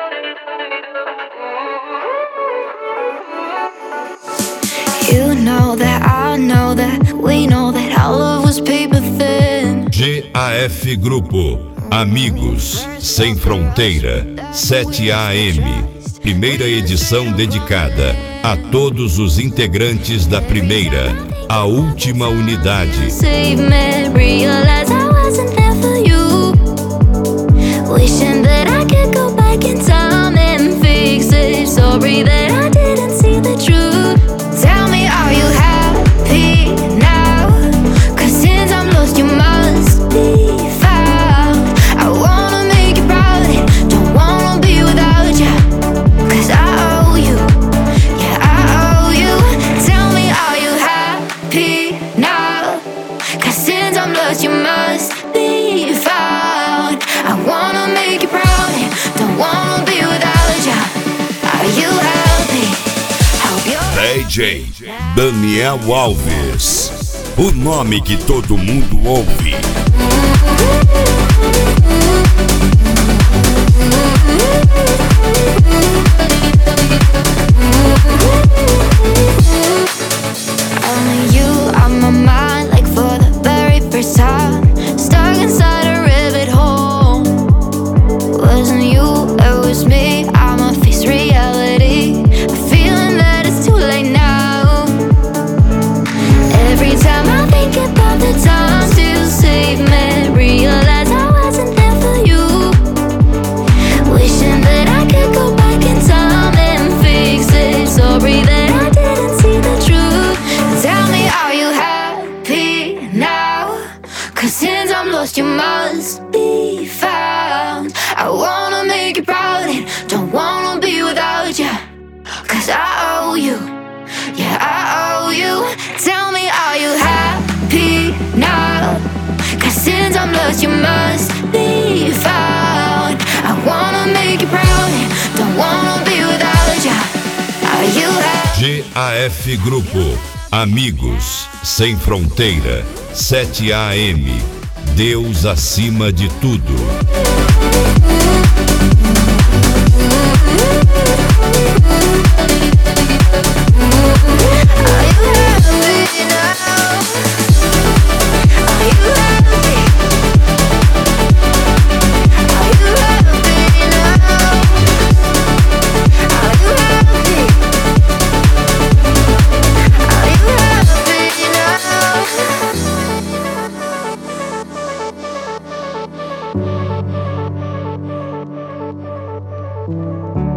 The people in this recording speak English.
You know that, I know that, we know that our love was paper thin. GAF Grupo, Amigos, Sem Fronteira, 7 AM. Primeira edição dedicada a todos os integrantes da primeira, a última unidade. Save me, realize I wasn't there for you. Wishing that I could go back in time and fix it. Sorry that I didn't see the truth. Tell me, are you happy now? 'Cause since I'm lost you must be found. I wanna make you proud, don't wanna be without you. 'Cause I owe you, yeah I owe you. Tell me, are you happy now? 'Cause since I'm lost you must be found. I wanna make you proud, don't wanna be without you. Are you happy? Hope you're DJ Daniel Alves, o nome que todo mundo ouve. only you on my mind, like for the very first time. Stuck inside a rivet hole. Wasn't you, it was me. I'ma face reality. A feeling that it's too late now. Every time I think about the times you saved me, realize I wasn't there for you. Wishing that I could go back in time and fix it. Sorry that I didn't see the truth. Tell me, are you happy now? 'Cause since I'm lost you must be found. I wanna make you proud and don't wanna be without you. 'Cause I owe you, yeah I owe you. Tell me, are you happy now? 'Cause since I'm lost you must be found. I wanna make you proud and don't wanna be without you. Are you happy? GAF Grupo, Amigos, Sem Fronteira, 7 AM. Deus acima de tudo. Are you happy now? Are you happy? Are you happy now? Are you happy? Are you happy now?